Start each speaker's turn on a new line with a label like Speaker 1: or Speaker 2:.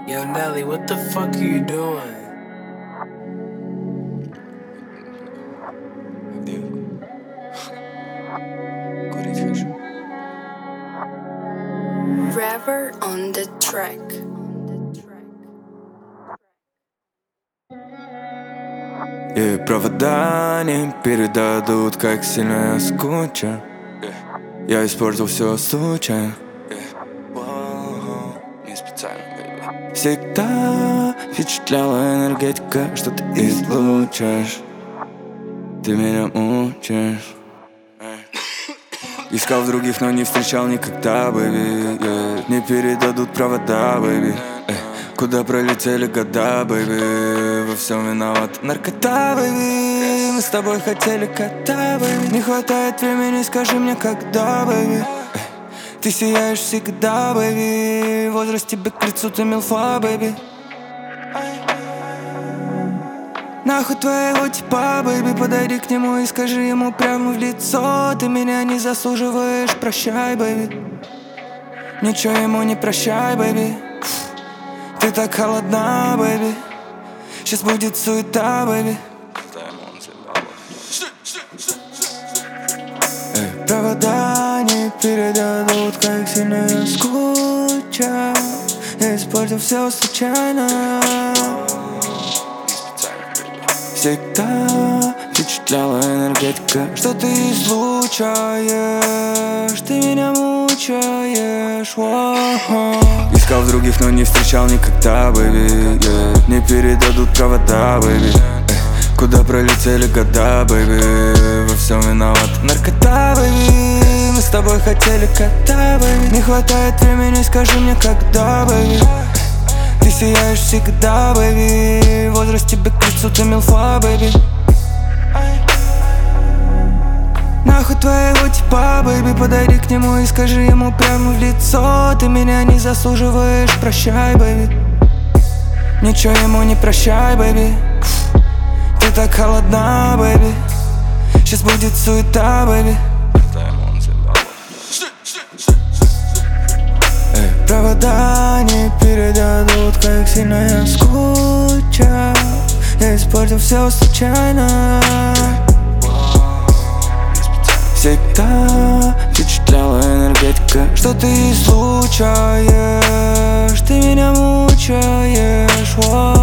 Speaker 1: Yo, Nelly, what the fuck are you doing?
Speaker 2: Rapper on the track.
Speaker 3: И провода не передадут, как сильно я скучаю. Я испортил все случайно. Не специально, baby. Всегда впечатляла энергетика, что ты излучаешь. Ты меня мучаешь. Искал в других, но не встречал никогда, baby. Не передадут провода, baby. Куда пролетели года, baby. Во всем виноват наркота, baby. Мы с тобой хотели кота, baby. Не хватает времени, скажи мне, когда, baby. Ты сияешь всегда, baby. Возраст тебе к лицу, ты милфа, baby. Нахуй твоего типа, baby. Подойди к нему и скажи ему прямо в лицо: ты меня не заслуживаешь, прощай, baby. Ничего ему не прощай, baby. Ты так холодна, baby. Сейчас будет суета, baby. Провода не передадут, как сильно я скучаю. Я испортил все случайно. Всегда впечатляла энергетика, что ты излучаешь. Ты меня мучаешь. Искал в других, но не встречал никогда, baby. Не передадут провода, baby. Куда пролетели года, baby. Во всем виноват наркота, baby. Мы с тобой хотели кота, baby. Не хватает времени, скажи мне, когда, baby. Ты сияешь всегда, baby. Возраст тебе к лицу, ты милфа, baby. Нахуй твоего типа, baby. Подойди к нему и скажи ему прямо в лицо: ты меня не заслуживаешь, прощай, baby. Ничего ему не прощай, baby. Ты так холодна, baby. Сейчас будет суета, baby. Провода не передадут, как сильно я скучаю. Я испортил все случайно. Всегда впечатляла энергетика, что ты излучаешь. Ты меня мучаешь.